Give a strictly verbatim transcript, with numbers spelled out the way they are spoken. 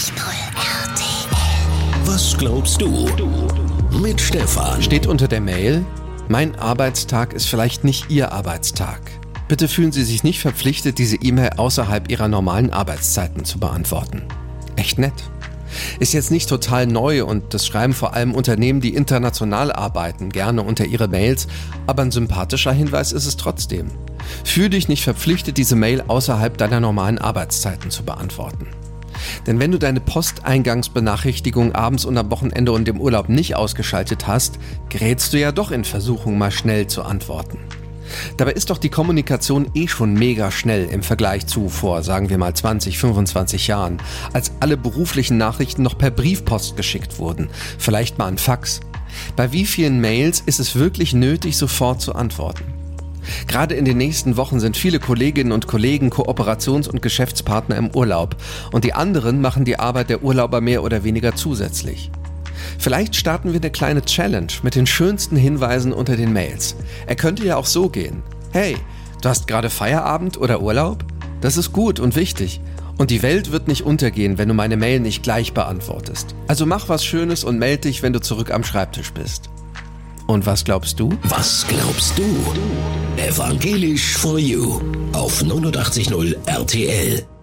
R T L. Was glaubst du? Mit Stefan. Steht unter der Mail: Mein Arbeitstag ist vielleicht nicht Ihr Arbeitstag. Bitte fühlen Sie sich nicht verpflichtet, diese E-Mail außerhalb Ihrer normalen Arbeitszeiten zu beantworten. Echt nett. Ist jetzt nicht total neu und das schreiben vor allem Unternehmen, die international arbeiten, gerne unter ihre Mails, aber ein sympathischer Hinweis ist es trotzdem. Fühl dich nicht verpflichtet, diese Mail außerhalb deiner normalen Arbeitszeiten zu beantworten. Denn wenn du deine Posteingangsbenachrichtigung abends und am Wochenende und im Urlaub nicht ausgeschaltet hast, gerätst du ja doch in Versuchung, mal schnell zu antworten. Dabei ist doch die Kommunikation eh schon mega schnell im Vergleich zu vor, sagen wir mal zwanzig, fünfundzwanzig Jahren, als alle beruflichen Nachrichten noch per Briefpost geschickt wurden, vielleicht mal ein Fax. Bei wie vielen Mails ist es wirklich nötig, sofort zu antworten? Gerade in den nächsten Wochen sind viele Kolleginnen und Kollegen Kooperations- und Geschäftspartner im Urlaub und die anderen machen die Arbeit der Urlauber mehr oder weniger zusätzlich. Vielleicht starten wir eine kleine Challenge mit den schönsten Hinweisen unter den Mails. Er könnte ja auch so gehen: Hey, du hast gerade Feierabend oder Urlaub? Das ist gut und wichtig. Und die Welt wird nicht untergehen, wenn du meine Mail nicht gleich beantwortest. Also mach was Schönes und melde dich, wenn du zurück am Schreibtisch bist. Und was glaubst du? Was glaubst du? Evangelisch for You auf neunundachtzig Komma null R T L.